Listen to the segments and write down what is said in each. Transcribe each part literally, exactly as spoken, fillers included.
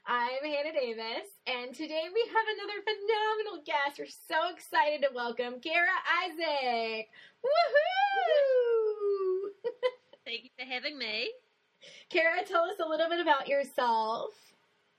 I'm Hannah Davis, and today we have another phenomenal guest. We're so excited to welcome Kara Isaac. Woohoo! Thank you for having me. Kara, tell us a little bit about yourself.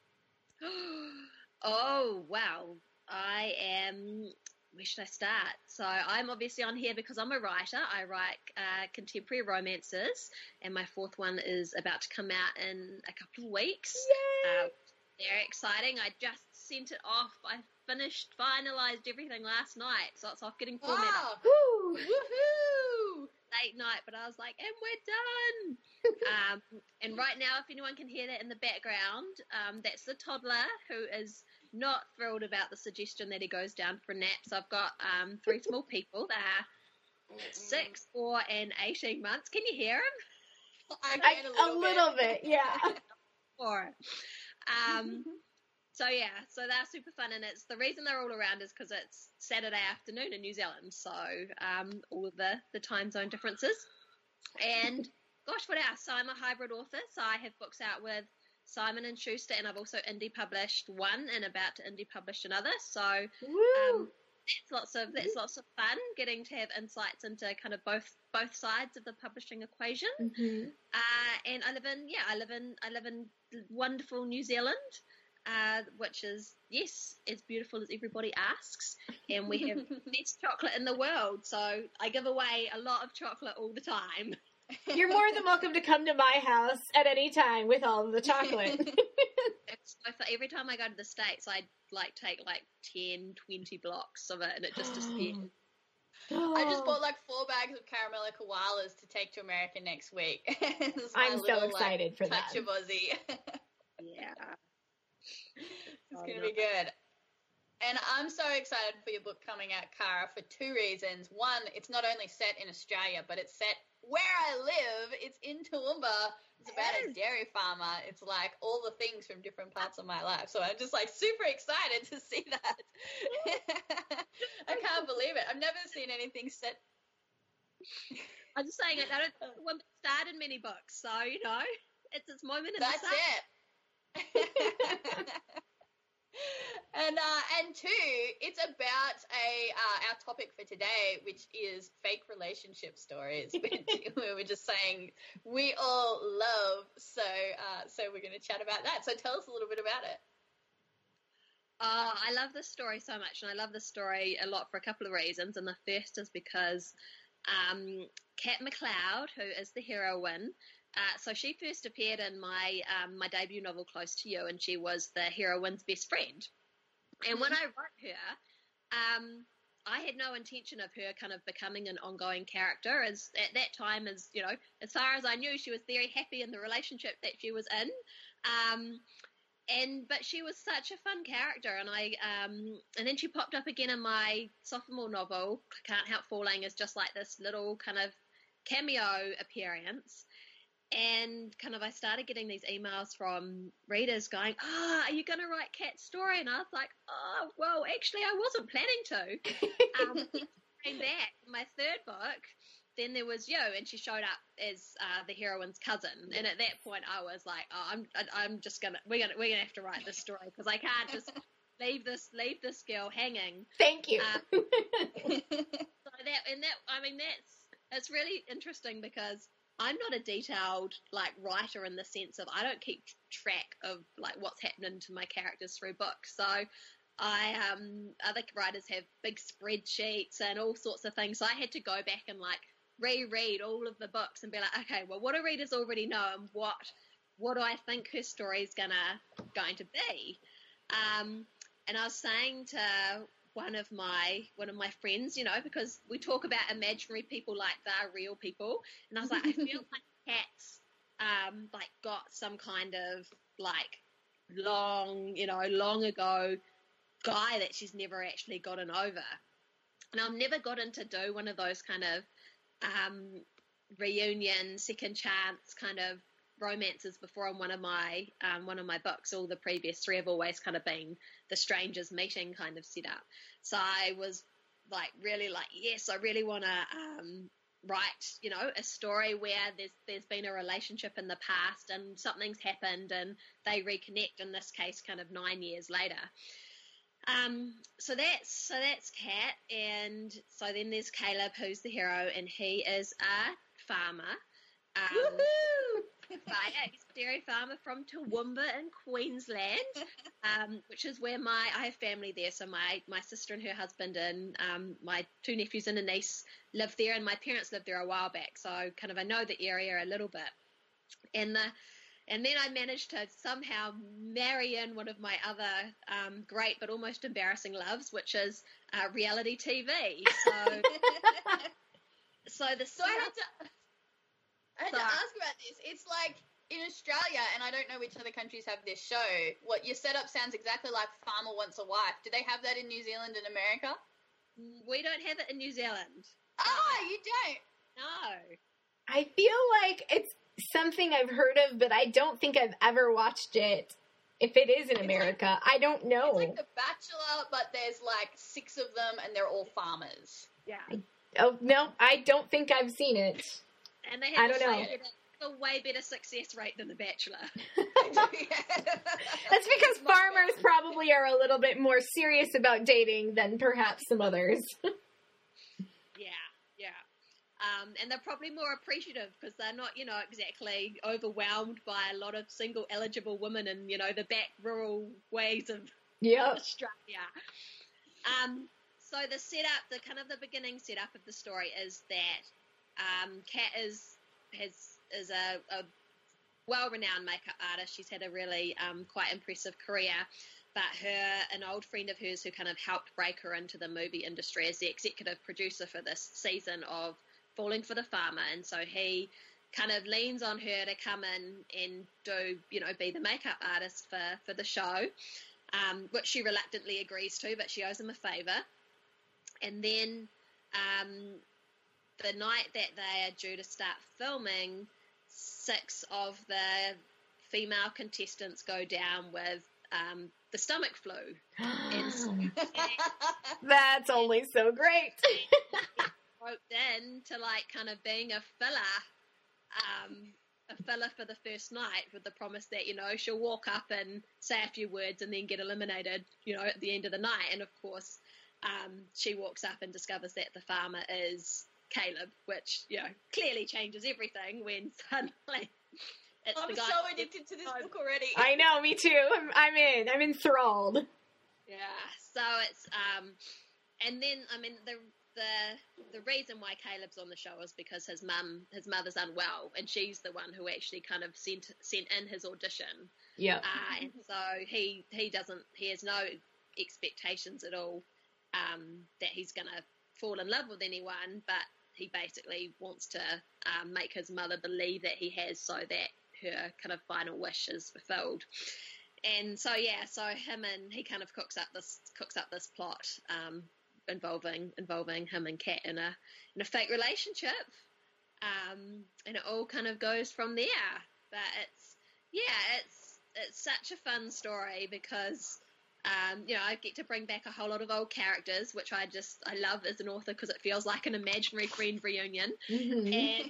Oh, wow. I am... Where should I start? So I'm obviously on here because I'm a writer. I write uh, contemporary romances, and my fourth one is about to come out in a couple of weeks. Yay! Uh, very exciting. I just sent it off. I finished, finalised everything last night, so it's off getting formatted. Wow. Woo! Woohoo! Late night, but I was like, and we're done. um, and right now, if anyone can hear that in the background, um, that's the toddler who is not thrilled about the suggestion that he goes down for a nap. So I've got um, three small people. They're six, four, and eighteen months. Can you hear them? I I, can a a little, little bit. bit, yeah. Four. Um, so yeah, so they're super fun, and it's the reason they're all around is because it's Saturday afternoon in New Zealand, so um, all of the, the time zone differences. And gosh, what else? So I'm a hybrid author, so I have books out with Simon and Schuster, and I've also indie published one and about to indie publish another. So Woo! um, that's lots of that's lots of fun getting to have insights into kind of both both sides of the publishing equation. Mm-hmm. Uh, and I live in yeah I live in I live in wonderful New Zealand, uh, which is yes as beautiful as everybody asks, and we have the best chocolate in the world. So I give away a lot of chocolate all the time. You're more than welcome to come to my house at any time with all of the chocolate. It's so fun. Every time I go to the States, I like take like ten, twenty blocks of it, and it just disappears. I just bought like four bags of caramel koalas to take to America next week. I'm little, so excited like, for that. touch of Aussie. Yeah. It's Oh, going to no. be good. And I'm so excited for your book coming out, Kara, for two reasons. One, it's not only set in Australia, but it's set where I live. It's in Toowoomba. It's about a Yes. dairy farmer. It's like all the things from different parts of my life. So I'm just like super excited to see that. I can't believe it. I've never seen anything set. I'm just saying, I don't want to start in many books, so you know, it's its moment in That's the sun. it. And uh, and two, it's about a uh, our topic for today, which is fake relationship stories, which we were just saying we all love. So uh, so we're going to chat about that. So tell us a little bit about it. Oh, I love this story so much, and I love this story a lot for a couple of reasons. And the first is because um, Kat McLeod, who is the heroine, uh, so she first appeared in my um, my debut novel, Close to You, and she was the heroine's best friend. And when I wrote her, um, I had no intention of her kind of becoming an ongoing character. As at that time, as you know, as far as I knew, she was very happy in the relationship that she was in. Um, And but she was such a fun character, and I um and then she popped up again in my sophomore novel, Can't Help Falling, as just like this little kind of cameo appearance. And kind of I started getting these emails from readers going, "Oh, are you going to write Kat's story?" And I was like, "Oh, well, actually, I wasn't planning to." Um, came back my third book. Then there was you, and she showed up as uh, the heroine's cousin. And at that point, I was like, "Oh, I'm, I'm just gonna, we're gonna, we're gonna have to write this story because I can't just leave this, leave this girl hanging." Thank you. Um, so that, and that, I mean, that's, it's really interesting because I'm not a detailed like writer in the sense of I don't keep track of like what's happening to my characters through books. So I, um, other writers have big spreadsheets and all sorts of things. So I had to go back and like reread all of the books and be like, okay, well, what do readers already know, and what what do I think her story is gonna going to be? Um, and I was saying to one of my one of my friends, you know, because we talk about imaginary people like they're real people, and I was like, I feel like Kat's um, like got some kind of like long, you know, long ago guy that she's never actually gotten over. And I've never gotten to do one of those kind of um, reunion, second chance kind of romances before in one of my um, one of my books. All the previous three have always kind of been the strangers meeting kind of setup. So I was like really like, yes, I really want to um, write, you know, a story where there's there's been a relationship in the past and something's happened and they reconnect, in this case kind of nine years later. Um, so that's so that's Kat, and so then there's Caleb, who's the hero, and he is a farmer. Um, Woohoo! Right, he's a dairy farmer from Toowoomba in Queensland, um, which is where my I have family there. So my, my sister and her husband and um, my two nephews and a niece live there, and my parents lived there a while back. So kind of I know the area a little bit. And the and then I managed to somehow marry in one of my other um, great but almost embarrassing loves, which is uh, reality T V. So so the So I had to. I had So- to ask about this. It's like in Australia, and I don't know which other countries have this show. What your setup sounds exactly like Farmer Wants a Wife. Do they have that in New Zealand and America? we don't have it in New Zealand. Ah, you don't. No. I feel like it's something I've heard of, but I don't think I've ever watched it. If it is in America, I don't know. It's like The Bachelor, but there's like six of them, and they're all farmers. Yeah. Oh, no, I don't think I've seen it. And they I have don't a, know. way better, a way better success rate than The Bachelor. That's because farmers probably are a little bit more serious about dating than perhaps some others. Yeah, yeah. Um, and they're probably more appreciative because they're not, you know, exactly overwhelmed by a lot of single eligible women in, you know, the back rural ways of Yep. Australia. Um, so the setup, the kind of the beginning setup of the story is that um, Kat is has is a, a well-renowned makeup artist. She's had a really um, quite impressive career. But her, an old friend of hers who kind of helped break her into the movie industry as the executive producer for this season of Falling for the Farmer, and so he kind of leans on her to come in and do, you know, be the makeup artist for, for the show, um, which she reluctantly agrees to, but she owes him a favour. And then um, the night that they are due to start filming, six of the female contestants go down with um, the stomach flu. And so That's only so great. roped in to like kind of being a filler, um, a filler for the first night with the promise that, you know, she'll walk up and say a few words and then get eliminated, you know, at the end of the night. And of course, um, she walks up and discovers that the farmer is Caleb, which, you know, clearly changes everything when suddenly it's I'm the guy. so addicted to this Oh. book already. I know, me too. I'm, I'm in. I'm enthralled. Yeah, so it's, um, and then, I mean, the the the reason why Caleb's on the show is because his mum, his mother's unwell, and she's the one who actually kind of sent sent in his audition. Yep. Uh, and so he he doesn't, he has no expectations at all um, that he's going to fall in love with anyone, but he basically wants to um, make his mother believe that he has, so that her kind of final wish is fulfilled. And so yeah, so him and he kind of cooks up this cooks up this plot um, involving involving him and Kat in a in a fake relationship, um, and it all kind of goes from there. But it's yeah, it's it's such a fun story because um, you know, I get to bring back a whole lot of old characters, which I just I love as an author because it feels like an imaginary friend reunion, Mhm. and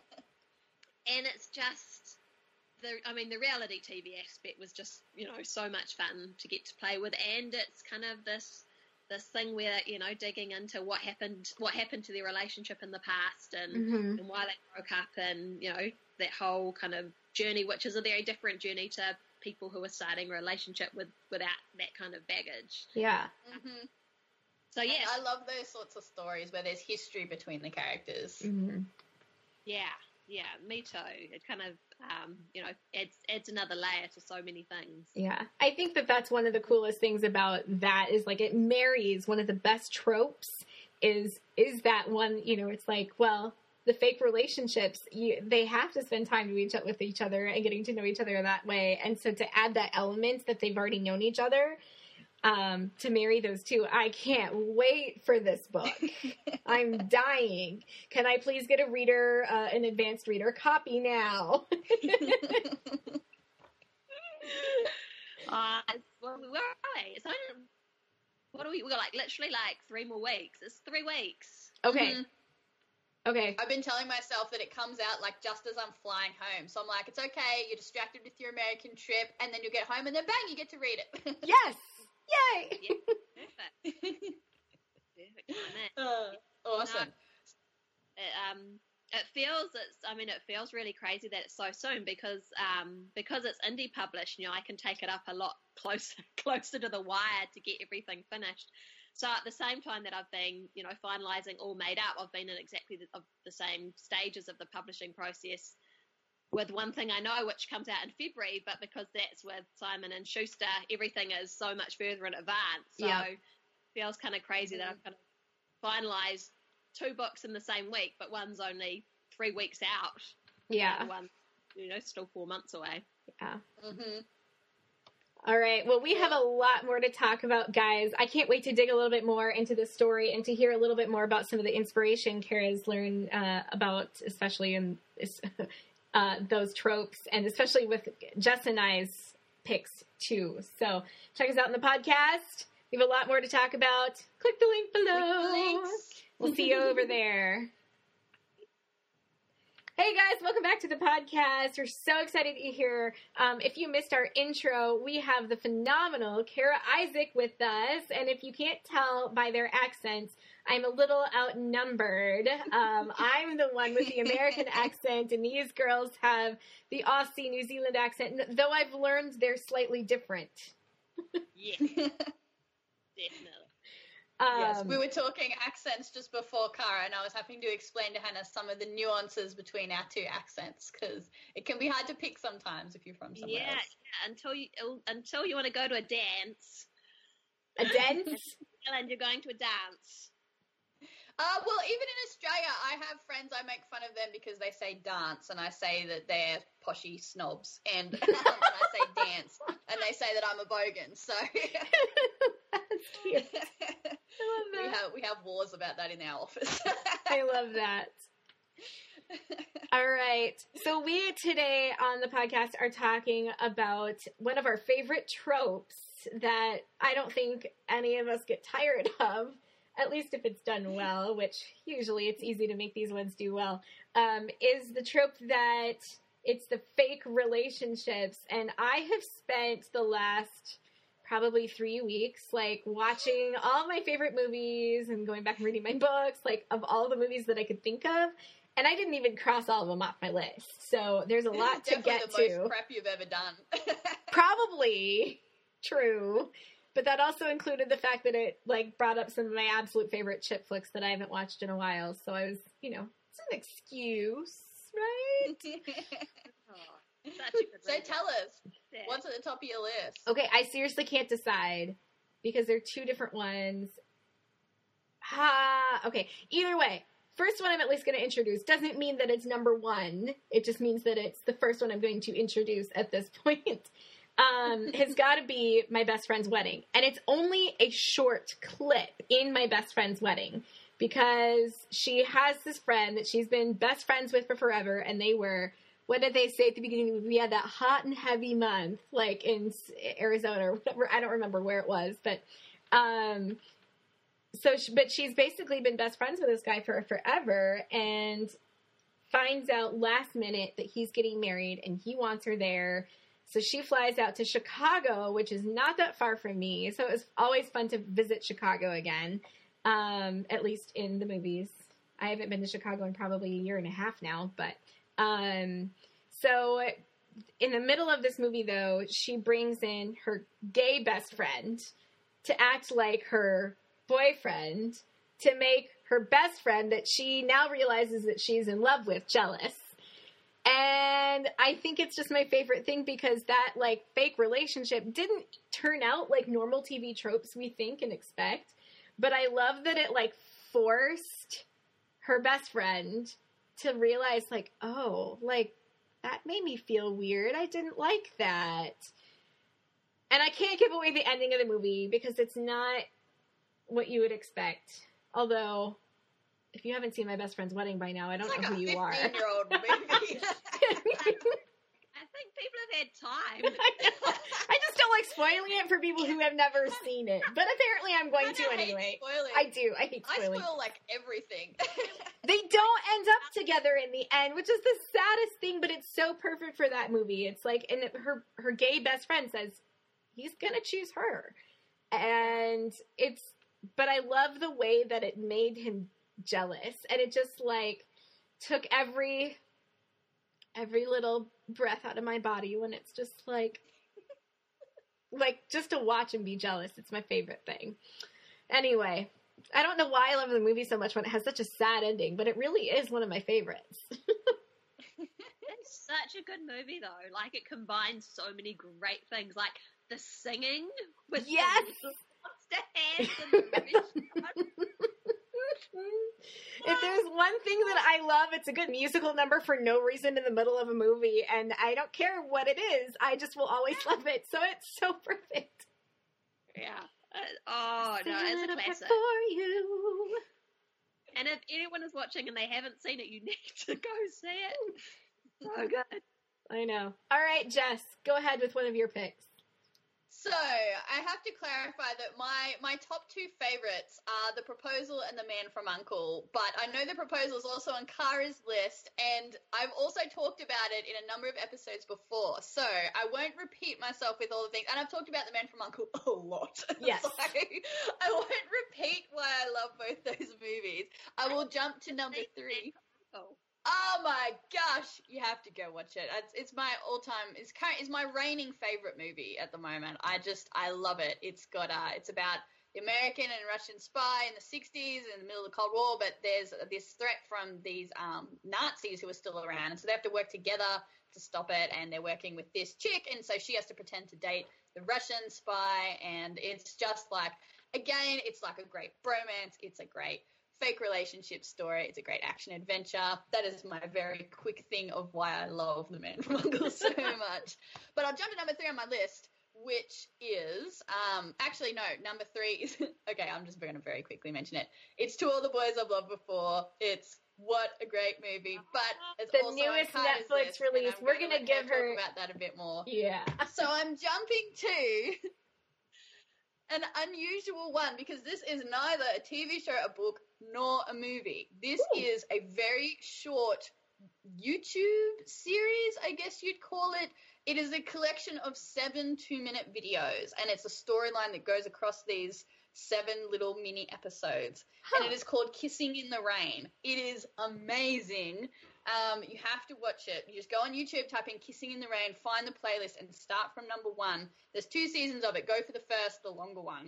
and it's just. The, I mean, the reality T V aspect was just, you know, so much fun to get to play with, and it's kind of this this thing where, you know, digging into what happened, what happened to their relationship in the past, and, Mhm. and why they broke up, and you know, that whole kind of journey, which is a very different journey to people who are starting a relationship with without that kind of baggage. Yeah. Mm-hmm. So yeah, I love those sorts of stories where there's history between the characters. Mhm. yeah, yeah, me too. It kind of, um, you know, adds adds another layer to so many things. Yeah. I think that that's one of the coolest things about that is like it marries one of the best tropes is is that one, you know, it's like, well, the fake relationships, you, they have to spend time to each, with each other and getting to know each other that way. And so to add that element that they've already known each other, um, to marry those two, I can't wait for this book. I'm dying. Can I please get a reader, uh, an advanced reader copy now? Uh, it's- well, where are we? It's only, what do we, we got like literally like three more weeks. It's three weeks. Okay. Mhm. Okay. I've been telling myself that it comes out like just as I'm flying home. So I'm like, it's okay, you're distracted with your American trip, and then you get home and then bang, you get to read it. Yes! Yay! Yeah, perfect. Perfect timing. Uh, awesome. It, um, it feels it's. I mean, it feels really crazy that it's so soon because um because it's indie published. You know, I can take it up a lot closer closer to the wire to get everything finished. So at the same time that I've been, you know, finalising all made up, I've been in exactly the, of the same stages of the publishing process with One Thing I Know, which comes out in February, but because that's with Simon and Schuster, everything is so much further in advance. So Yeah. it feels kind of crazy mm-hmm. that I've kind of finalised two books in the same week, but one's only three weeks out. Yeah. And one, you know, still four months away. Yeah. Mm-hmm. All right. Well, we have a lot more to talk about, guys. I can't wait to dig a little bit more into this story and to hear a little bit more about some of the inspiration Kara's learned uh, about, especially in uh, those tropes, and especially with Jess and I's picks, too. So check us out in the podcast. We have a lot more to talk about. Click the link below. Click We'll see you over there. Hey guys, welcome back to the podcast. We're so excited that you're here. Um, if you missed our intro, we have the phenomenal Kara Isaac with us. And if you can't tell by their accents, I'm a little outnumbered. Um, I'm the one with the American accent, and these girls have the Aussie, New Zealand accent, though I've learned they're slightly different. Yeah, definitely. Um, Yes, we were talking accents just before, Cara, and I was having to explain to Hannah some of the nuances between our two accents, because it can be hard to pick sometimes if you're from somewhere yeah, else. Yeah, until you until you want to go to a dance. A dance? And you're going to a dance. Uh, well, even in Australia, I have friends, I make fun of them because they say dance, and I say that they're poshy snobs, and, and I say dance, and they say that I'm a bogan, so... That's cute. I love that. We have, we have wars about that in our office. I love that. All right. So we today on the podcast are talking about one of our favorite tropes that I don't think any of us get tired of, at least if it's done well, which usually it's easy to make these ones do well, um, is the trope that it's the fake relationships. And I have spent the last probably three weeks like watching all my favorite movies and going back and reading my books, like of all the movies that I could think of. And I didn't even cross all of them off my list. So there's a lot to get the to. Most crap you've ever done. Probably true. But that also included the fact that it like brought up some of my absolute favorite chick flicks that I haven't watched in a while. So I was, you know, it's an excuse, right? Oh, such a good so reason. tell us, Yeah. what's at the top of your list? Okay, I seriously can't decide because they're two different ones. Ha, okay. Either way, first one I'm at least going to introduce doesn't mean that it's number one. It just means that it's the first one I'm going to introduce at this point. Um, has got to be My Best Friend's Wedding. And it's only a short clip in My Best Friend's Wedding because she has this friend that she's been best friends with for forever, and they were, what did they say at the beginning of the movie? We had that hot and heavy month, like in Arizona or whatever. I don't remember where it was, but, um, so, she, but she's basically been best friends with this guy for forever, and finds out last minute that he's getting married and he wants her there. So she flies out to Chicago, which is not that far from me. So it was always fun to visit Chicago again, um, at least in the movies. I haven't been to Chicago in probably a year and a half now, but, um, so in the middle of this movie, though, she brings in her gay best friend to act like her boyfriend to make her best friend that she now realizes that she's in love with jealous. And I think it's just my favorite thing because that, like, fake relationship didn't turn out like normal T V tropes we think and expect. But I love that it, like, forced her best friend to realize, like, oh, like, that made me feel weird. I didn't like that. And I can't give away the ending of the movie because it's not what you would expect. Although, if you haven't seen My Best Friend's Wedding by now, I don't it's know like who you are. It's like a fifteen-year-old movie. I think people have had time. I just don't like spoiling it for people who have never seen it. But apparently I'm going I to hate anyway. spoiling. I do. I hate I spoiling. spoil like everything. They don't end up together in the end, which is the saddest thing, but it's so perfect for that movie. It's like, and her, her gay best friend says, he's gonna choose her. And it's, but I love the way that it made him jealous. And it just like took every, every little breath out of my body when it's just like, like just to watch him be jealous. It's my favorite thing. Anyway, I don't know why I love the movie so much when it has such a sad ending, but it really is one of my favorites. It's such a good movie, though. Like, it combines so many great things, like the singing with yes! the monster hands and the restaurant. If there's one thing that I love, it's a good musical number for no reason in the middle of a movie, and I don't care what it is, I just will always love it, so it's so perfect. Yeah. Uh, oh, no, Sing it's a it up classic. for you. And if anyone is watching and they haven't seen it, you need to go see it. So good. I know. All right, Jess, go ahead with one of your picks. So, I have to clarify that my, my top two favorites are The Proposal and The Man from U N C L E, but I know The Proposal is also on Kara's list, and I've also talked about it in a number of episodes before, so I won't repeat myself with all the things, and I've talked about The Man from U N C L E a lot. Yes. So, I won't repeat why I love both those movies. I will jump to number three. Oh. Oh my gosh, you have to go watch it. It's, it's my all-time, it's kind, it's my reigning favorite movie at the moment. I just, I love it. It's got, uh, it's about the American and Russian spy in the sixties in the middle of the Cold War, but there's this threat from these um, Nazis who are still around, and so they have to work together to stop it, and they're working with this chick, and so she has to pretend to date the Russian spy, and it's just like, again, it's like a great bromance. It's a great fake relationship story. It's a great action adventure. That is my very quick thing of why I love The Man from U N C L E so much. But I'll jump to number three on my list, which is, um, actually, no, number three is, okay, I'm just going to very quickly mention it. It's To All the Boys I've Loved Before. It's what a great movie, but it's the also newest on Kara's Netflix list, release. and I'm We're going gonna to give her talk about that a bit more. Yeah. So I'm jumping to an unusual one because this is neither a T V show, a book, nor a movie. This Ooh. is a very short YouTube series, I guess you'd call it. It is a collection of seven two-minute videos, and it's a storyline that goes across these seven little mini episodes. Huh. And it is called Kissing in the Rain. It is amazing. Um, you have to watch it. You just go on YouTube, type in Kissing in the Rain, find the playlist, and start from number one. There's two seasons of it. Go for the first, the longer one.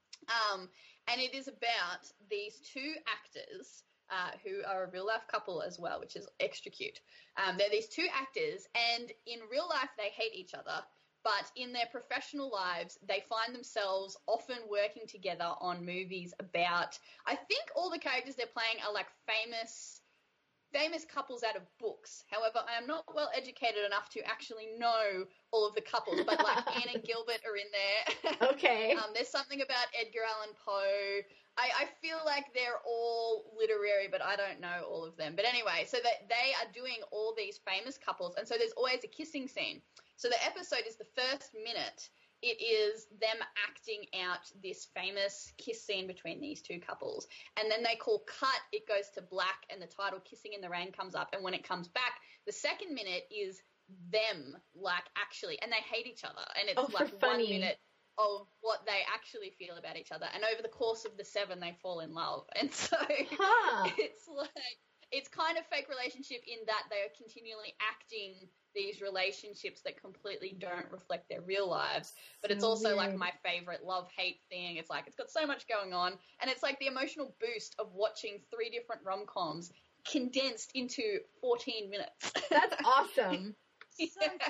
Um, and it is about these two actors uh, who are a real-life couple as well, which is extra cute. Um, they're these two actors, and in real life they hate each other, but in their professional lives they find themselves often working together on movies about, I think all the characters they're playing are like famous famous couples out of books. However, I am not well educated enough to actually know all of the couples, but like Anne and Gilbert are in there. Okay. um, there's something about Edgar Allan Poe. I, I feel like they're all literary, but I don't know all of them. But anyway, so that they are doing all these famous couples, and so there's always a kissing scene. So the episode is the first minute. It is them acting out this famous kiss scene between these two couples. And then they call cut, it goes to black, and the title Kissing in the Rain comes up. And when it comes back, the second minute is them, like, actually, and they hate each other. And it's oh, like funny. one minute of what they actually feel about each other. And over the course of the seven, they fall in love. And so Huh. it's like, it's kind of fake relationship in that they are continually acting these relationships that completely don't reflect their real lives. But So it's also weird. like my favorite love-hate thing. It's like, it's got so much going on. And it's like the emotional boost of watching three different rom-coms condensed into fourteen minutes. That's awesome. So Yeah. good.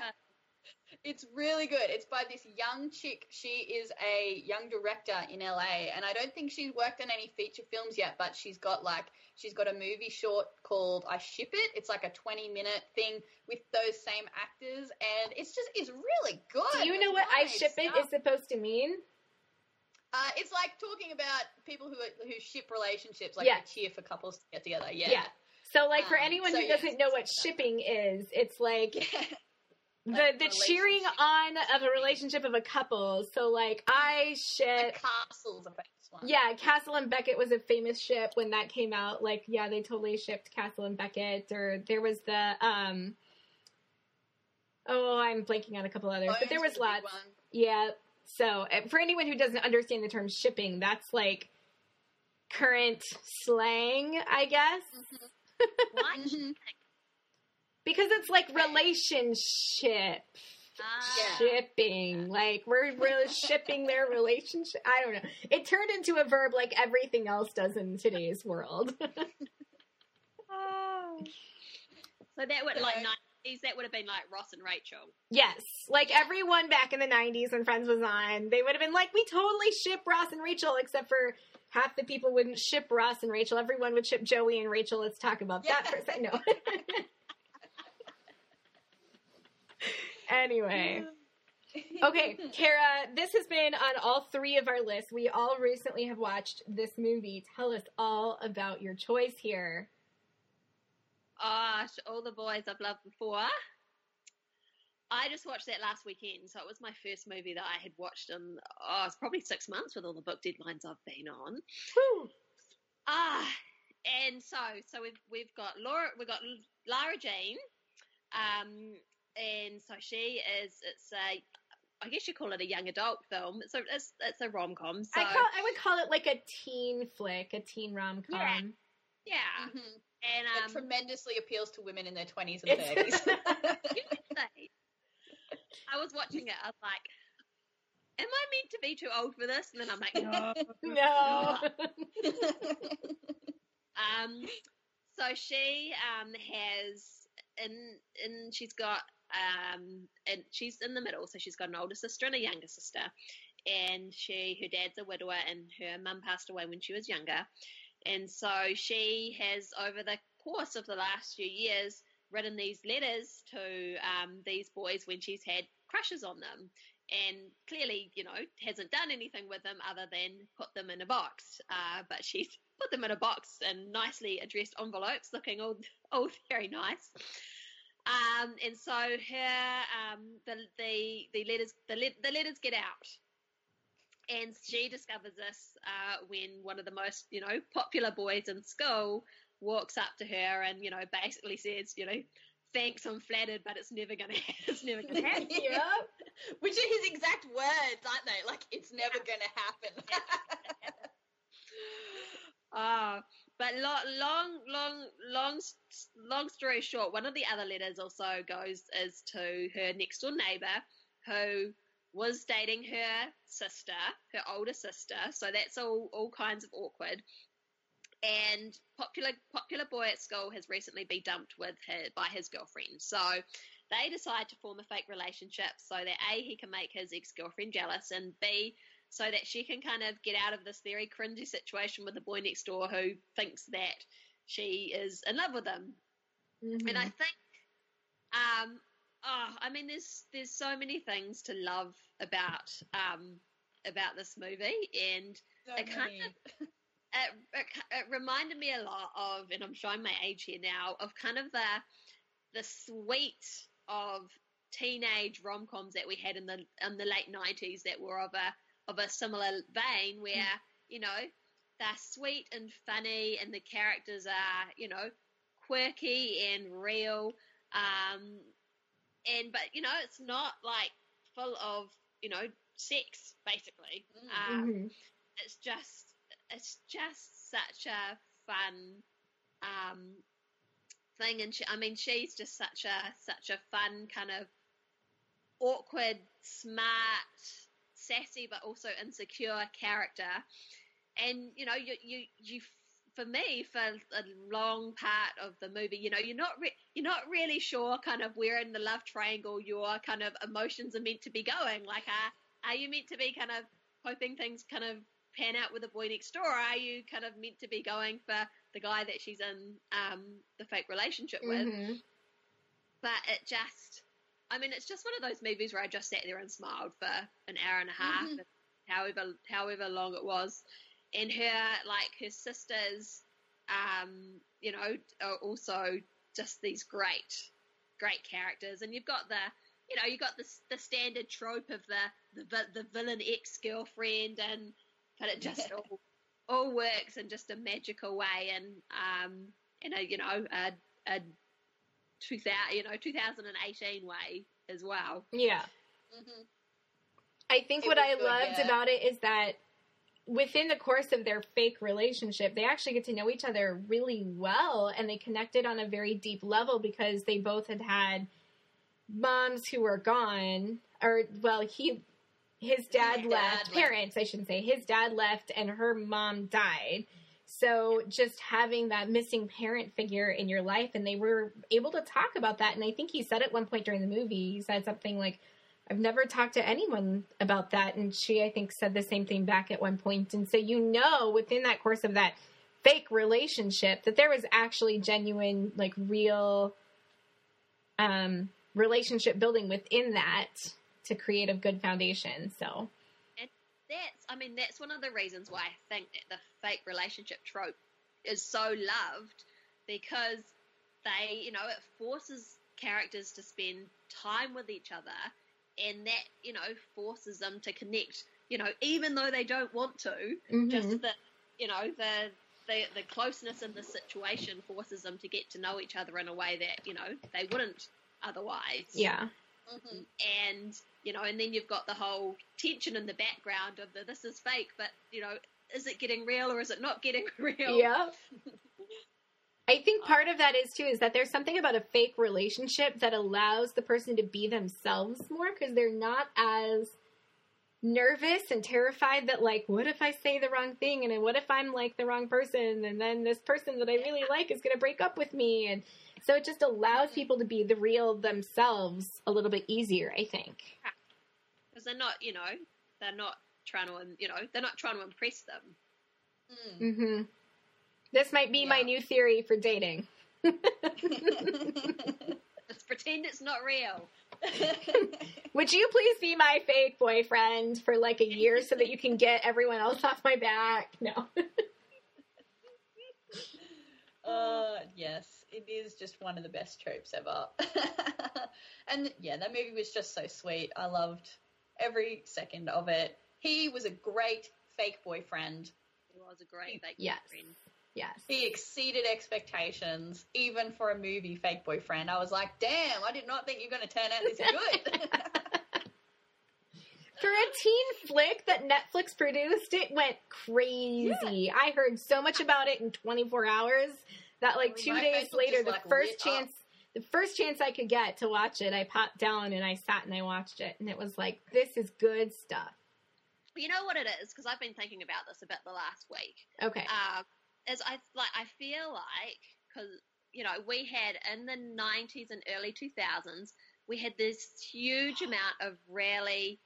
It's really good. It's by this young chick. She is a young director in L A, and I don't think she's worked on any feature films yet, but she's got like, she's got a movie short called I Ship It. It's like a twenty minute thing with those same actors, and it's just, it's really good. Do you know It's what I nice ship it stuff. is supposed to mean? Uh, it's like talking about people who are, who ship relationships, like Yeah. they cheer for couples to get together. Yeah. Yeah. So, like, for Um, anyone so who yes, doesn't know what it's- shipping is, it's like, the like, the cheering relationship. on of a relationship of a couple. So like I And ship Castle's a famous one. yeah, Castle and Beckett was a famous ship when that came out. Like yeah, they totally shipped Castle and Beckett. Or there was the um oh I'm blanking on a couple others, but there Bones was was a big lots. one. Yeah. So uh, for anyone who doesn't understand the term shipping, that's like current slang, I guess. Why? Mhm. Because it's like relationship. Ah. Shipping. Like we're we're shipping their relationship. I don't know. It turned into a verb like everything else does in today's world. Oh. So that would like So- nineties. That would have been like Ross and Rachel. Yes. Like everyone back in the nineties when Friends was on, they would have been like, we totally ship Ross and Rachel, except for half the people wouldn't ship Ross and Rachel. Everyone would ship Joey and Rachel. Let's talk about that Yeah. for a second. No. Anyway. Okay, Kara, this has been on all three of our lists. We all recently have watched this movie. Tell us all about your choice here. Ah, All the Boys I've Loved Before. I just watched that last weekend, so it was my first movie that I had watched in, oh, it's probably six months with all the book deadlines I've been on. Woo. Ah, and so so we've we've got Laura, we've got Lara Jean, um, and so she is. It's a, I guess you call it a young adult film. It's a it's, it's a rom com. So I call I would call it like a teen flick, a teen rom com. Yeah. yeah, Mhm. and That um, tremendously appeals to women in their twenties and It's- thirties. you would say, I was watching it. I was like, "Am I meant to be too old for this?" And then I'm like, "No." No. Um, so she um has and and she's got um and she's in the middle, so she's got an older sister and a younger sister, and she her dad's a widower and her mum passed away when she was younger, and so she has over the course of the last few years written these letters to um these boys when she's had crushes on them. And clearly, you know, hasn't done anything with them other than put them in a box. Uh, but she's put them in a box in nicely addressed envelopes, looking all, all very nice. Um, and so her, um, the, the, the letters, the, le- the letters get out. And she discovers this uh, when one of the most, you know, popular boys in school walks up to her and, you know, basically says, you know, thanks, I'm flattered, but it's never gonna, it's never gonna happen. Yep. Which are his exact words, aren't they? Like, it's never gonna happen. Ah, but lo- long, long, long, long story short, one of the other letters also goes is to her next door neighbour who was dating her sister, her older sister. So that's all, all kinds of awkward. And popular, popular boy at school has recently been dumped with her, by his girlfriend. So they decide to form a fake relationship so that A, he can make his ex-girlfriend jealous, and B, so that she can kind of get out of this very cringy situation with the boy next door who thinks that she is in love with him. Mhm. And I think, um, oh, I mean, there's there's so many things to love about um, about this movie, and So it kind many. of it, it, it reminded me a lot of, and I'm showing my age here now, of kind of the the sweet of teenage rom-coms that we had in the in the late nineties that were of a of a similar vein, where mm. you know, they're sweet and funny, and the characters are, you know, quirky and real, um, and but you know, it's not like full of, you know, sex basically. Mm. Um, mm-hmm. It's just it's just such a fun um, thing, and she, I mean, she's just such a such a fun kind of awkward, smart, sassy, but also insecure character. And you know, you you you for me, for a long part of the movie, you know, you're not re- you're not really sure kind of where in the love triangle your kind of emotions are meant to be going. Like, are are you meant to be kind of hoping things kind of pan out with the boy next door, or are you kind of meant to be going for the guy that she's in um, the fake relationship with? Mm-hmm. But it just, I mean, it's just one of those movies where I just sat there and smiled for an hour and a half, Mm-hmm. however however long it was. And her, like, her sisters, um, you know, are also just these great, great characters. And you've got the you know, you got this the standard trope of the the, the villain ex girlfriend, and but it just all all works in just a magical way, and um, in a you know a a two thousand you know two thousand eighteen way as well. Yeah. Mm-hmm. I think It what was I good, loved yeah. about it is that within the course of their fake relationship, they actually get to know each other really well, and they connected on a very deep level because they both had had moms who were gone, or, well, he, his dad His dad left, left. parents, I shouldn't say, his dad left, and her mom died. So just having that missing parent figure in your life, and they were able to talk about that, and I think he said at one point during the movie, he said something like, I've never talked to anyone about that. And she, I think, said the same thing back at one point. And so, you know, within that course of that fake relationship, that there was actually genuine, like, real um, relationship building within that to create a good foundation. So And that's, I mean, that's one of the reasons why I think that the fake relationship trope is so loved, because they, you know, it forces characters to spend time with each other. And that, you know, forces them to connect, you know, even though they don't want to. Mhm. Just the, you know, the, the the closeness in the situation forces them to get to know each other in a way that, you know, they wouldn't otherwise. yeah. Mm-hmm. And, you know, and then you've got the whole tension in the background of the, this is fake, but, you know, is it getting real or is it not getting real? Yeah. I think part of that is, too, is that there's something about a fake relationship that allows the person to be themselves more, because they're not as nervous and terrified that, like, what if I say the wrong thing, and then what if I'm, like, the wrong person, and then this person that I really like is going to break up with me, and so it just allows people to be the real themselves a little bit easier, I think. Because they're not, you know, they're not trying to, you know, they're not trying to impress them. Mm. Mm-hmm. This might be my Yeah. new theory for dating. Let's pretend it's not real. Would you please be my fake boyfriend for like a year so that you can get everyone else off my back? No. Uh, yes, it is just one of the best tropes ever. And yeah, that movie was just so sweet. I loved every second of it. He was a great fake boyfriend. It was a great fake Yes. boyfriend. Yes. He exceeded expectations, even for a movie fake boyfriend. I was like, damn, I did not think you're going to turn out this good. For a teen flick that Netflix produced, it went crazy. I heard so much about it in twenty-four hours that like I mean, two my days Facebook later, just, the like, first lit chance, the first chance I could get to watch it, I popped down and I sat and I watched it, and it was like, this is good stuff. You know what it is? Because I've been thinking about this about the last week. Okay. Um, is I like I feel like, because you know, we had in the nineties and early two thousands, we had this huge amount of really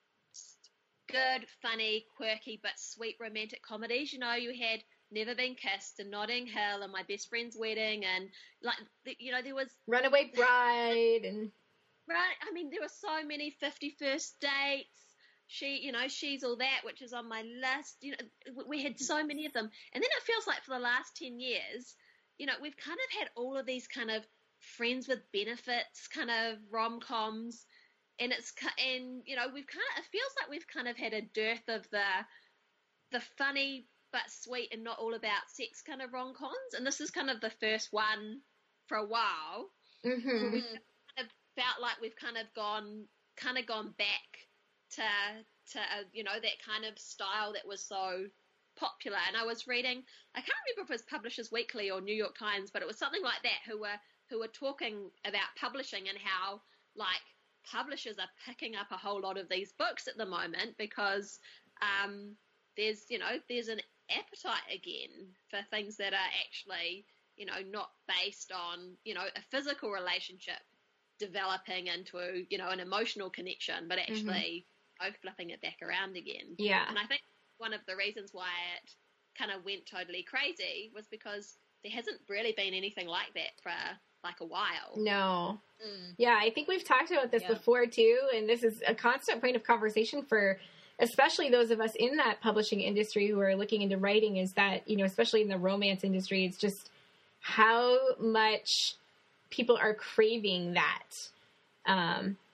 good, funny, quirky, but sweet romantic comedies. You know, you had Never Been Kissed and Notting Hill and My Best Friend's Wedding, and like the, you know, there was Runaway Bride and right. I mean, there were so many fifty-first Dates. She, you know, She's All That, which is on my list. You know, we had so many of them. And then it feels like for the last ten years, you know, we've kind of had all of these kind of friends with benefits kind of rom-coms. And it's, and, you know, we've kind of, it feels like we've kind of had a dearth of the, the funny but sweet and not all about sex kind of rom-coms. And this is kind of the first one for a while. mm-hmm. Where we've kind of felt like we've kind of gone, kind of gone back to to uh, you know, that kind of style that was so popular. And I was reading, I can't remember if it was Publishers Weekly or New York Times, but it was something like that, who were who were talking about publishing and how like publishers are picking up a whole lot of these books at the moment because um, there's you know there's an appetite again for things that are actually, you know, not based on, you know, a physical relationship developing into, you know, an emotional connection, but actually mm-hmm. oh, flipping it back around again. Yeah. And I think one of the reasons why it kind of went totally crazy was because there hasn't really been anything like that for like a while. No. Mm. Yeah, I think we've talked about this Yeah. before too, and this is a constant point of conversation for especially those of us in that publishing industry who are looking into writing, is that, you know, especially in the romance industry, it's just how much people are craving that. Um,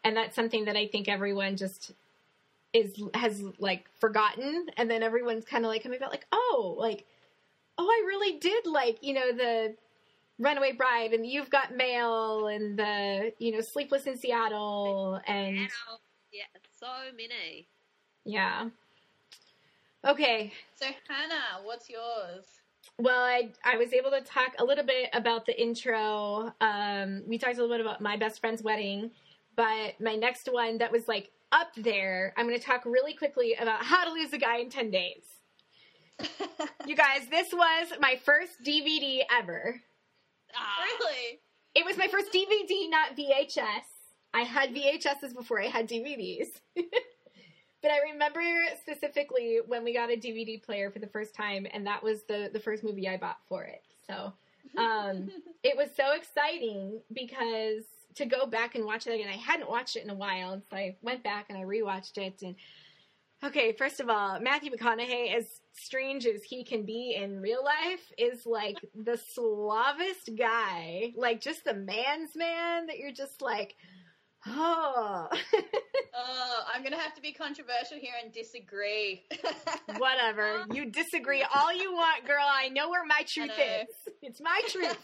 And that's something that I think everyone just is, has like forgotten. And then everyone's kind of like coming back like, oh, like, oh, I really did like, you know, the Runaway Bride and You've Got Mail and the, you know, Sleepless in Seattle and yeah, so many. Yeah. Okay. So Hannah, what's yours? Well, I I was able to talk a little bit about the intro. Um, we talked a little bit about My Best Friend's Wedding, but my next one that was like up there, I'm going to talk really quickly about How to Lose a Guy in ten days. You guys, this was my first D V D ever. Ah. Really? It was my first D V D, not V H S. I had V H S's before I had D V Ds. But I remember specifically when we got a D V D player for the first time, and that was the, the first movie I bought for it. So um, it was so exciting because to go back and watch it again, I hadn't watched it in a while, so I went back and I rewatched it. And okay, first of all, Matthew McConaughey, as strange as he can be in real life, is like the suavest guy, like just the man's man that you're just like, oh. Oh, I'm going to have to be controversial here and disagree. Whatever. You disagree all you want, girl. I know where my truth is. It's my truth.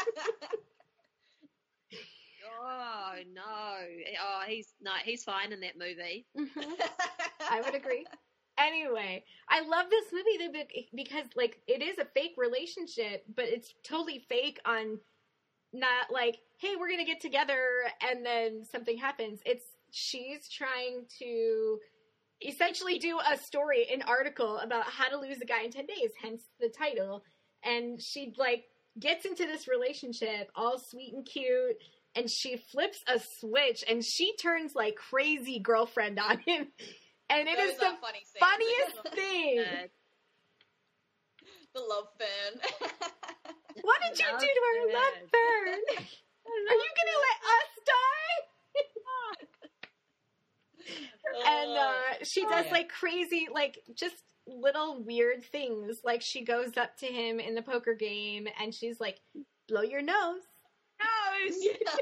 Oh, no. Oh, he's no, he's fine in that movie. Mm-hmm. I would agree. Anyway, I love this movie though because, like, it is a fake relationship, but it's totally fake on not like, hey, we're going to get together and then something happens. It's she's trying to essentially do a story, an article about how to lose a guy in ten days, hence the title. And she, like, gets into this relationship all sweet and cute, and she flips a switch, and she turns, like, crazy girlfriend on him. And it Those is the are funny scenes. funniest thing. Uh, The love burn. What did you Love do to our burn. love burn? Are you going to let us die? And uh, she does, yeah. like, crazy, like, just little weird things. Like, she goes up to him in the poker game, and she's like, blow your nose. Nose!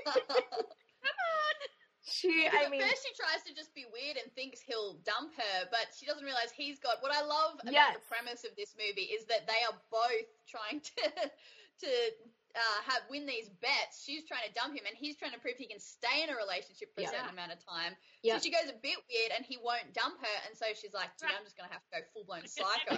She, Because I at mean, first she tries to just be weird and thinks he'll dump her, but she doesn't realize he's got. What I love about Yes. the premise of this movie is that they are both trying to to uh, have win these bets. She's trying to dump him, and he's trying to prove he can stay in a relationship for Yeah. a certain amount of time. Yeah. So she goes a bit weird, and he won't dump her, and so she's like, "Dude, I'm just gonna have to go full blown psycho."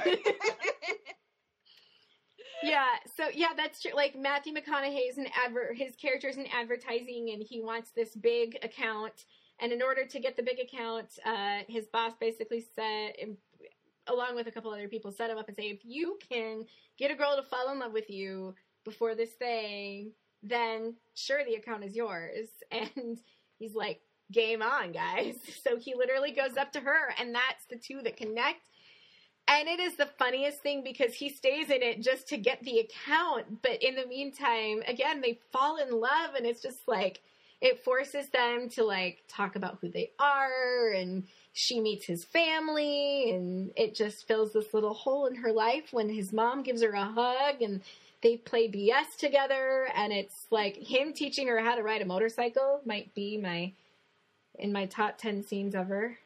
yeah, so yeah, that's true. Like, Matthew McConaughey's an advert, his character's in advertising, and he wants this big account. And in order to get the big account, uh, his boss basically said, along with a couple other people, set him up and say, if you can get a girl to fall in love with you before this thing, then sure, the account is yours. And he's like, game on, guys. So he literally goes up to her, and that's the two that connect. And it is the funniest thing because he stays in it just to get the account. But in the meantime, again, they fall in love, and it's just like, it forces them to, like, talk about who they are, and she meets his family, and it just fills this little hole in her life when his mom gives her a hug, and they play B S together, and it's like him teaching her how to ride a motorcycle might be my, in my top ten scenes ever.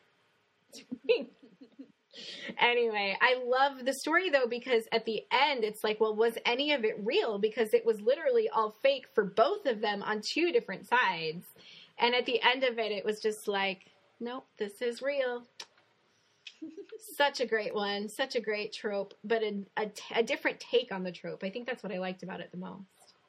Anyway, I love the story, though, because at the end, it's like, well, was any of it real? Because it was literally all fake for both of them on two different sides. And at the end of it, it was just like, nope, this is real. Such a great one. Such a great trope, but a, a, a different take on the trope. I think that's what I liked about it the most.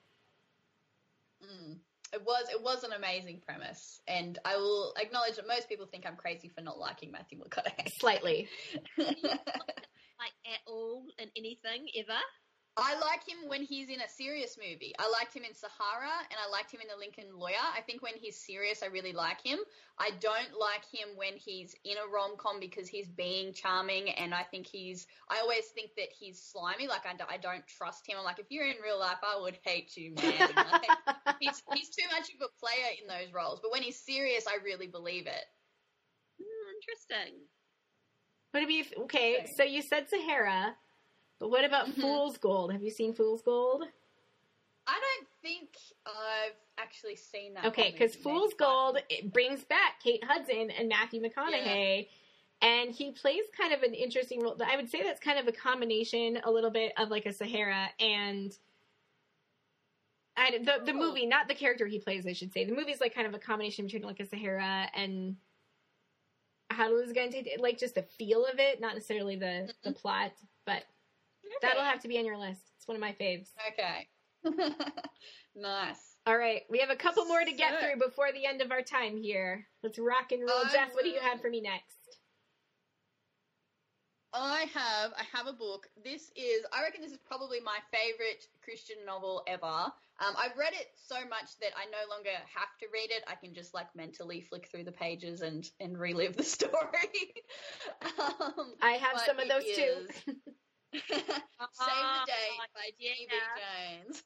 Mm. It was it was an amazing premise, and I will acknowledge that most people think I'm crazy for not liking Matthew McConaughey. Slightly. Like, at all in anything, ever? I like him when he's in a serious movie. I liked him in Sahara, and I liked him in The Lincoln Lawyer. I think when he's serious, I really like him. I don't like him when he's in a rom-com because he's being charming, and I think he's – I always think that he's slimy. Like, I, do, I don't trust him. I'm like, if you're in real life, I would hate you, man. Like, he's, he's too much of a player in those roles. But when he's serious, I really believe it. Mm, interesting. What have you – okay, so you said Sahara. But what about Mm-hmm. Fool's Gold? Have you seen Fool's Gold? I don't think I've actually seen that. Okay, because Fool's Gold it brings back Kate Hudson and Matthew McConaughey, yeah. and he plays kind of an interesting role. I would say that's kind of a combination, a little bit of like a Sahara and I, the the movie, not the character he plays, I should say. The movie's like kind of a combination between like a Sahara and how to lose a guy in Take, like just the feel of it, not necessarily the, mm-hmm. the plot, but okay. that'll have to be on your list. It's one of my faves. Okay. Nice. All right. We have a couple more to get so, through before the end of our time here. Let's rock and roll. I Jess, will. What do you have for me next? I have, I have a book. This is, I reckon this is probably my favorite Christian novel ever. Um, I've read it so much that I no longer have to read it. I can just like mentally flick through the pages and, and relive the story. um, I have some of those is... too. Save the Date by Jenny B. Jones.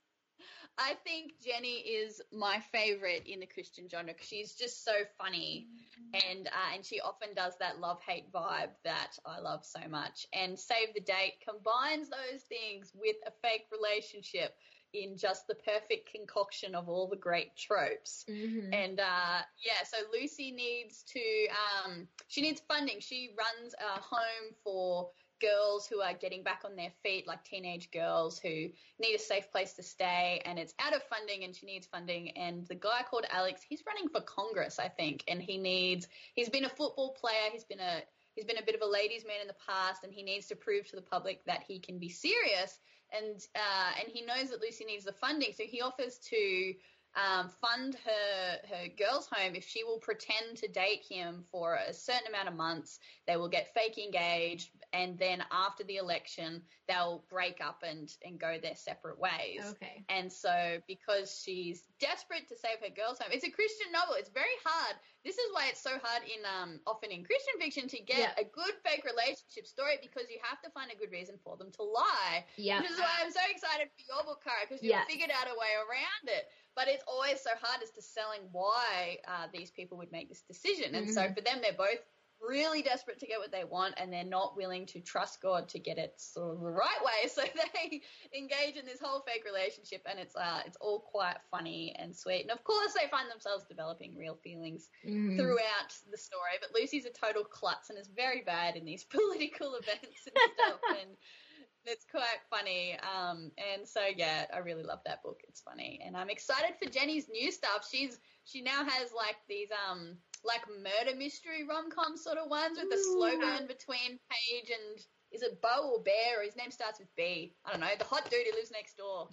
I think Jenny is my favorite in the Christian genre because she's just so funny, and uh, and she often does that love-hate vibe that I love so much. And Save the Date combines those things with a fake relationship in just the perfect concoction of all the great tropes. Mm-hmm. And uh, yeah, so Lucy needs to um, she needs funding. She runs a home for girls who are getting back on their feet, like teenage girls who need a safe place to stay, and it's out of funding and she needs funding. And the guy called Alex, he's running for Congress, I think, and he needs he's been a football player, he's been a he's been a bit of a ladies' man in the past, and he needs to prove to the public that he can be serious. And uh, and he knows that Lucy needs the funding, so he offers to Um, fund her her girls' home if she will pretend to date him for a certain amount of months. They will get fake engaged, and then after the election, they'll break up and, and go their separate ways. Okay. And so because she's desperate to save her girls' home, it's a Christian novel. It's very hard. This is why it's so hard in um often in Christian fiction to get yeah. a good fake relationship story, because you have to find a good reason for them to lie. Yeah. Which is why I'm so excited for your book, Cara, because you've yes. figured out a way around it. But it's always so hard as to selling why uh, these people would make this decision. And mm-hmm. so for them, they're both really desperate to get what they want, and they're not willing to trust God to get it sort of the right way. So they engage in this whole fake relationship, and it's uh, it's all quite funny and sweet. And of course, they find themselves developing real feelings mm-hmm. throughout the story. But Lucy's a total klutz and is very bad in these political events and stuff. And it's quite funny. Um, and so, yeah, I really love that book. It's funny. And I'm excited for Jenny's new stuff. She's She now has, like, these, um, like, murder mystery rom-com sort of ones with a slow burn between Paige and, is it Bo or Bear? Or his name starts with B. I don't know. The hot dude who lives next door.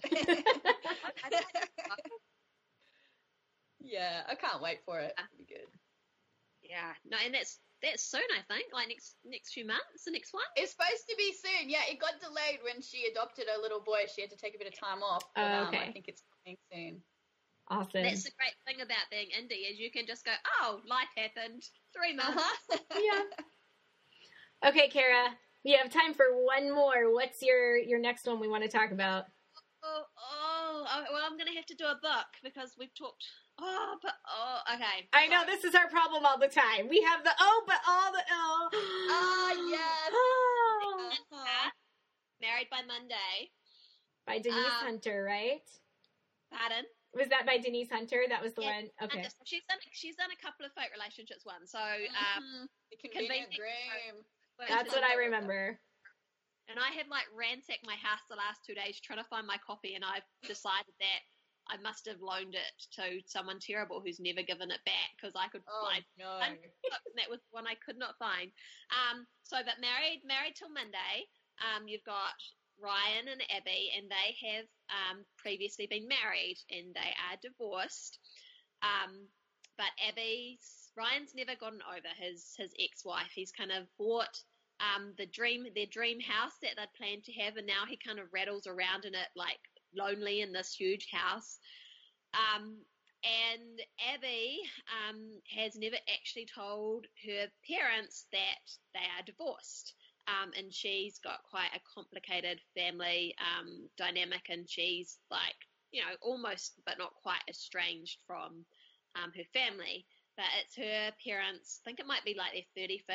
Yeah, I can't wait for it. It'll be good. Yeah. No, and that's... That's soon, I think, like next next few months, the next one. It's supposed to be soon. Yeah, it got delayed when she adopted her little boy. She had to take a bit of time off. But, oh, okay. Um, I think it's coming soon. Awesome. That's the great thing about being indie is you can just go, oh, life happened. Three months. Uh-huh. Yeah. Okay, Cara, we have time for one more. What's your, your next one we want to talk about? Oh, oh, oh well, I'm going to have to do a book because we've talked... Oh, but, oh, okay. I know, this is our problem all the time. We have the, oh, but all the, oh. Ah, uh, yes. Oh. Uh-huh. Married by Monday. By Denise um, Hunter, right? Pardon? Was that by Denise Hunter? That was the yeah, one? Okay. She's done, she's done a couple of fake relationships ones, so... Mm-hmm. Um, the Convenient, Convenient Dream. That's what I remember. And I had, like, ransacked my house the last two days trying to find my copy, and I've decided that I must have loaned it to someone terrible who's never given it back because I could oh, like no. and that was one I could not find. Um, so but married married till Monday. Um, you've got Ryan and Abby, and they have um, previously been married and they are divorced. Um, but Abby's Ryan's never gotten over his his ex-wife. He's kind of bought um, the dream their dream house that they'd planned to have, and now he kind of rattles around in it like lonely in this huge house. Um, and Abby um, has never actually told her parents that they are divorced. Um, and she's got quite a complicated family um, dynamic, and she's like, you know, almost but not quite estranged from um, her family. But it's her parents, I think it might be like their thirty-fifth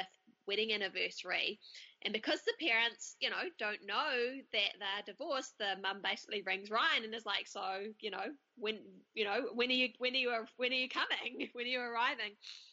wedding anniversary. And because the parents, you know, don't know that they're divorced, the mum basically rings Ryan and is like, so, you know, when, you know, when are you, when are you, when are you coming? When are you arriving?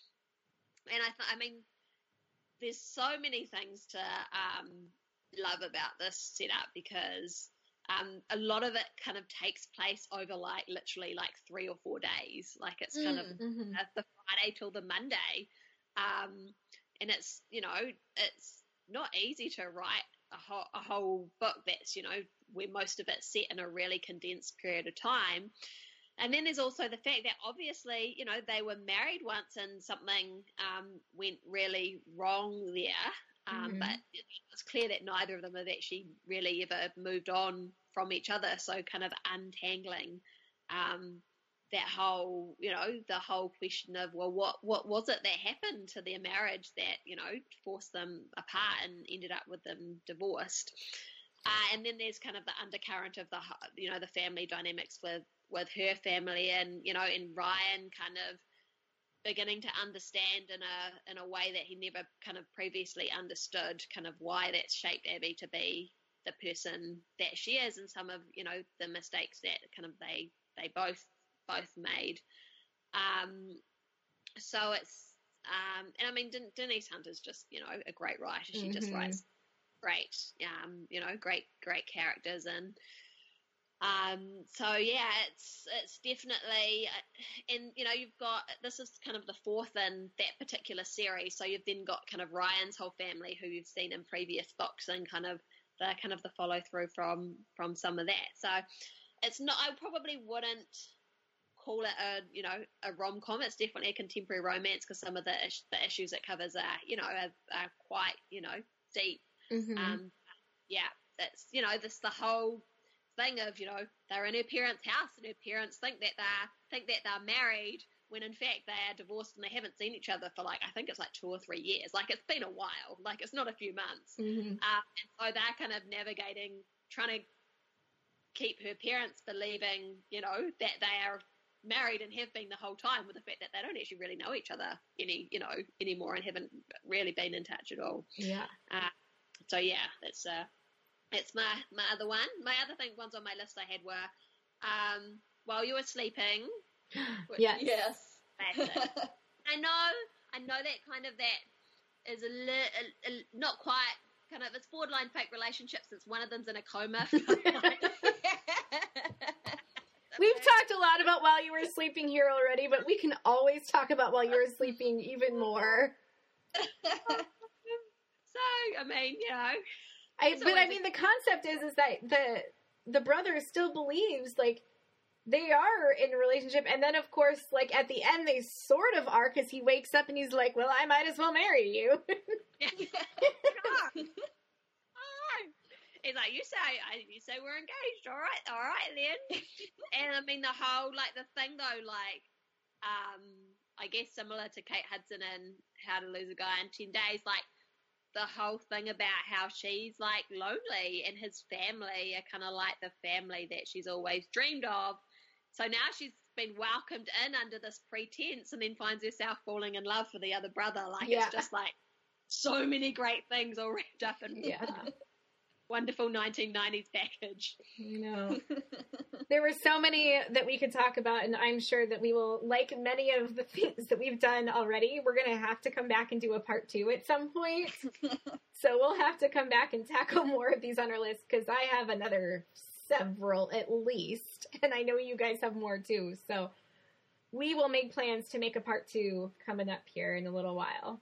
And I th- I mean, there's so many things to um, love about this setup, because um, a lot of it kind of takes place over like literally like three or four days. Like it's kind of Mm-hmm. uh, the Friday till the Monday. Um, and it's, you know, it's not easy to write a whole, a whole book that's, you know, where most of it's set in a really condensed period of time. And then there's also the fact that obviously, you know, they were married once and something um, went really wrong there. Um, Mm-hmm. But it's clear that neither of them have actually really ever moved on from each other. So kind of untangling um, that whole, you know, the whole question of, well, what, what was it that happened to their marriage that, you know, forced them apart and ended up with them divorced? Uh, and then there's kind of the undercurrent of the, you know, the family dynamics with, with her family, and, you know, and Ryan kind of beginning to understand in a in a way that he never kind of previously understood, kind of why that's shaped Abby to be the person that she is, and some of, you know, the mistakes that kind of they they both both made. Um, so it's um, and I mean Den- Denise Hunter's just, you know, a great writer. She Mm-hmm. just writes great, um, you know, great great characters, and Um, so yeah, it's it's definitely, and you know, you've got, this is kind of the fourth in that particular series. So you've then got kind of Ryan's whole family, who you've seen in previous books, and kind of the kind of the follow through from from some of that. So it's not, I probably wouldn't call it a, you know, a rom com. It's definitely a contemporary romance, because some of the is- the issues it covers are, you know, are, are quite, you know, deep. Mm-hmm. Um, yeah, that's, you know, this the whole thing of, you know, they're in her parents' house and her parents think that they're think that they're married, when in fact they are divorced and they haven't seen each other for like, I think it's like two or three years. Like, it's been a while. Like, it's not a few months. Mm-hmm. Um, and so they're kind of navigating, trying to keep her parents believing, you know, that they are married and have been the whole time, with the fact that they don't actually really know each other any, you know, anymore, and haven't really been in touch at all. Yeah. Uh, so yeah, that's uh, It's my, my other one. My other thing, ones on my list I had were um, While You Were Sleeping. Which, Yes. Yes. That's it. I know, I know that kind of that is a little, not quite, kind of, it's borderline fake relationship, since one of them's in a coma. We've talked a lot about While You Were Sleeping here already, but we can always talk about While You Were Sleeping even more. So, I mean, you know. I, but I mean, the concept is, is that the the brother still believes, like, they are in a relationship, and then, of course, like, at the end, they sort of are, because he wakes up and he's like, well, I might as well marry you. He's like, you say, you say we're engaged, all right, all right then. And I mean, the whole, like, the thing though, like, um, I guess similar to Kate Hudson in How to Lose a Guy in ten days, like, the whole thing about how she's, like, lonely, and his family are kind of like the family that she's always dreamed of. So now she's been welcomed in under this pretense, and then finds herself falling in love for the other brother. Like, Yeah. it's just, like, so many great things all wrapped up in Yeah. wonderful nineteen nineties package. You know, there were so many that we could talk about, and I'm sure that we will, like many of the things that we've done already, we're going to have to come back and do a part two at some point. So we'll have to come back and tackle more of these on our list, because I have another several at least, and I know you guys have more too. So we will make plans to make a part two coming up here in a little while.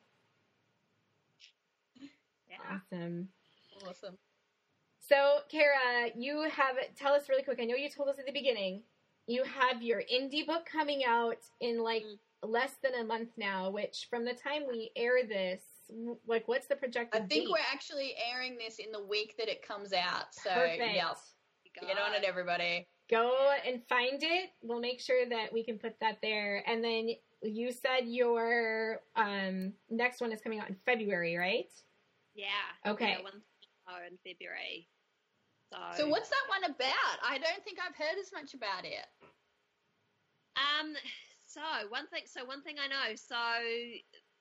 Yeah. Awesome. Awesome. So, Kara, you have, tell us really quick, I know you told us at the beginning, you have your indie book coming out in like Mm. less than a month now, which from the time we air this, w- like what's the projected I think date? we're actually airing this in the week that it comes out. So, Perfect. yeah, get on it, everybody. Go and find it. We'll make sure that we can put that there. And then you said your um, next one is coming out in February, right? Yeah. Okay. Yeah, one oh, in February. So, So what's that one about? I don't think I've heard as much about it. Um, so one thing, so one thing I know, so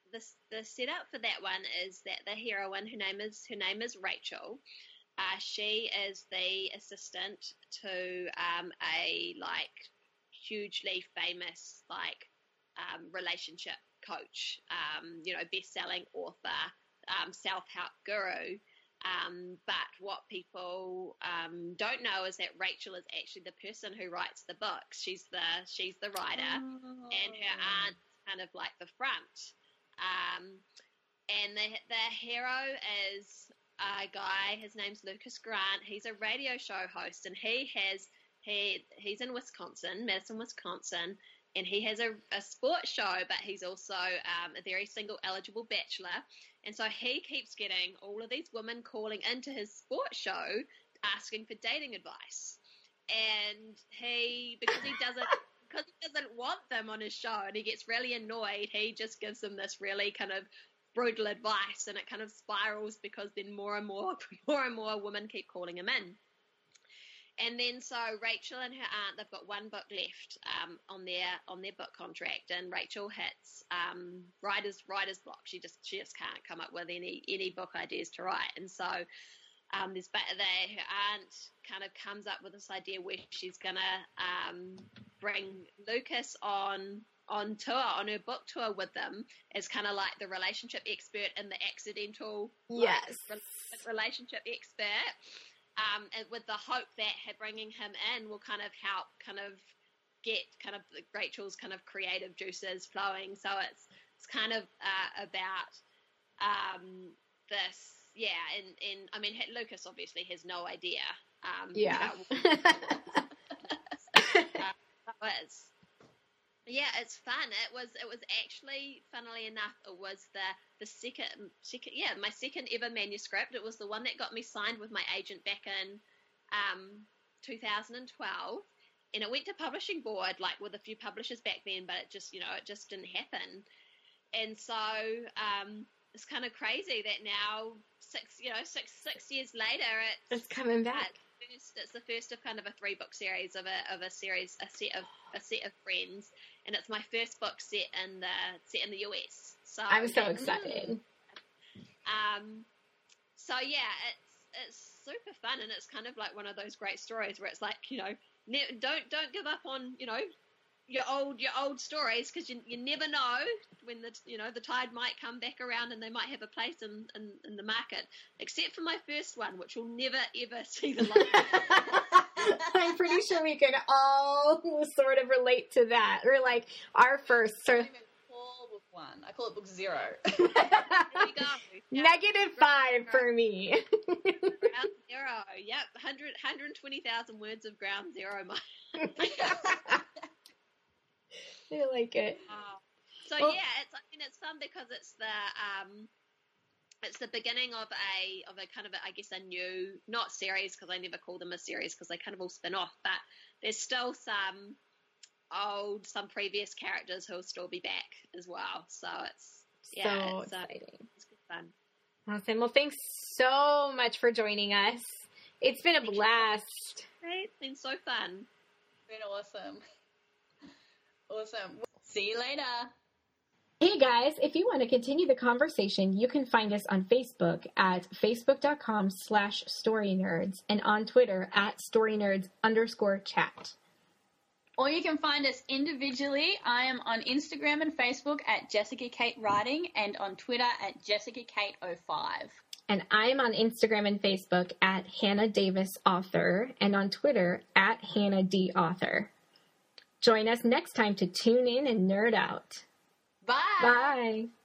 the the setup for that one is that the heroine, her name is her name is Rachel. Uh, she is the assistant to um, a like hugely famous like um, relationship coach, um, you know, best-selling author, um, self-help guru. Um, but what people um, don't know is that Rachel is actually the person who writes the books. She's the she's the writer, oh. and her aunt kind of like the front. Um, and the the hero is a guy. His name's Lucas Grant. He's a radio show host, and he has he he's in Wisconsin, Madison, Wisconsin. And he has a, a sports show, but he's also um, a very single eligible bachelor. And so he keeps getting all of these women calling into his sports show asking for dating advice. And he, because he doesn't, because he doesn't want them on his show and he gets really annoyed, he just gives them this really kind of brutal advice, and it kind of spirals because then more and more, more and more women keep calling him in. And then so Rachel and her aunt, they've got one book left um, on their on their book contract, and Rachel hits um, writer's writer's block. She just she just can't come up with any any book ideas to write, and so um, there's but they, her aunt kind of comes up with this idea where she's gonna um, bring Lucas on on tour on her book tour with them as kind of like the relationship expert and the accidental yes like, relationship expert. Um, and with the hope that bringing him in will kind of help kind of get kind of Rachel's kind of creative juices flowing. So it's it's kind of uh, about um, this, yeah, and, and I mean, Lucas obviously has no idea. Um, yeah. About uh, it's, yeah, it's fun. It was it was actually, funnily enough, it was the the second second yeah my second ever manuscript. It was the one that got me signed with my agent back in um, two thousand twelve, and it went to publishing board like with a few publishers back then, but it just you know it just didn't happen. And so um, it's kind of crazy that now six you know six six years later it's, it's coming back. First, it's the first of kind of a three book series of a of a series a set of a set of friends, and it's my first book set in the set in the U S. So I'm so excited. Um, so yeah, it's it's super fun, and it's kind of like one of those great stories where it's like you know ne- don't don't give up on you know your old your old stories, because you you never know when the you know the tide might come back around and they might have a place in, in, in the market. Except for my first one, which will never ever see the light. I'm pretty sure we can all sort of relate to that. Or like our first. I don't even call book one. I call it book zero. There you go. Yep. Negative five for me. Ground zero. Yep. one hundred, one hundred twenty thousand words of ground zero. I like it. Uh, so well, yeah, it's I mean it's fun because it's the um, it's the beginning of a of a kind of a, I guess a new not series, because I never call them a series because they kind of all spin off, but there's still some old some previous characters who'll still be back as well. So it's yeah, so it's, exciting. Uh, it's good fun. Awesome. Well, thanks so much for joining us. It's been a Thank blast. Right? It's been so fun. It's been awesome. Awesome. See you later. Hey guys, if you want to continue the conversation, you can find us on Facebook at facebook.com slash storynerds and on Twitter at storynerds underscore chat. Or you can find us individually. I am on Instagram and Facebook at Jessica Kate Writing and on Twitter at Jessica Kate oh five. And I'm on Instagram and Facebook at Hannah Davis Author and on Twitter at Hannah D Author. Join us next time to tune in and nerd out. Bye. Bye.